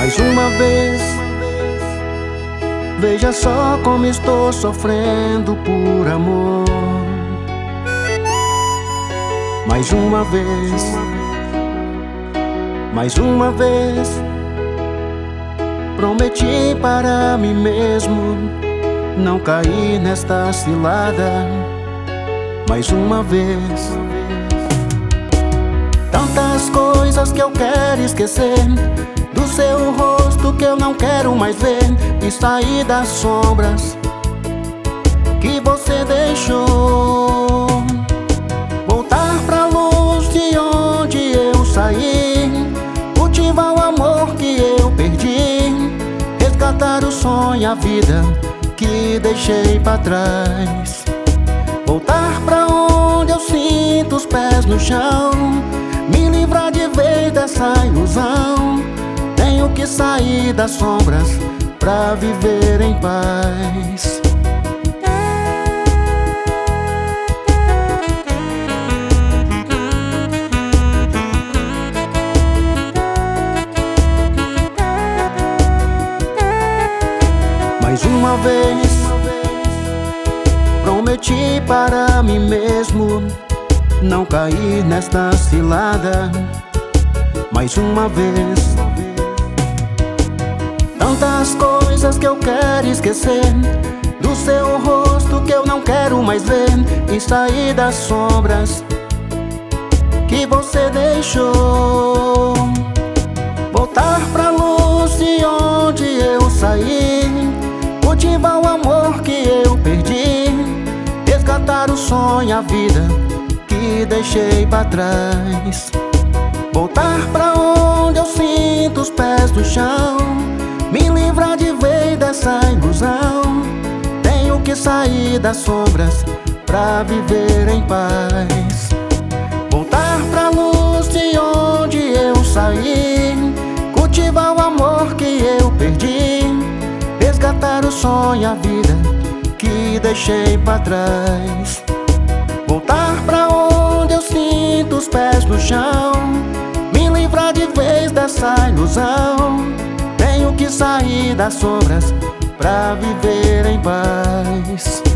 Mais uma vez, veja só como estou sofrendo por amor. Mais uma vez, prometi para mim mesmo não cair nesta cilada. Mais uma vez, tantas coisas que eu quero esquecer, do seu rosto que eu não quero mais ver, e sair das sombras que você deixou. Voltar pra luz de onde eu saí, cultivar o amor que eu perdi, resgatar o sonho, a vida que deixei pra trás. Voltar pra onde eu sinto os pés no chão, me livrar de vez dessa ilusão. Tenho que sair das sombras pra viver em paz. Mais uma vez, prometi para mim mesmo não cair nesta cilada. Mais uma vez, tantas coisas que eu quero esquecer, do seu rosto que eu não quero mais ver, e sair das sombras que você deixou. Voltar pra luz de onde eu saí, cultivar o amor que eu perdi, resgatar o sonho, a vida que deixei pra trás. Voltar pra onde eu sinto os pés no chão, me livrar de vez dessa ilusão. Tenho que sair das sombras pra viver em paz. Voltar pra luz de onde eu saí, cultivar o amor que eu perdi, resgatar o sonho, a vida que deixei pra trás. Voltar pra onde eu sinto os pés no chão, me livrar de vez dessa ilusão. Tenho que sair das sombras pra viver em paz.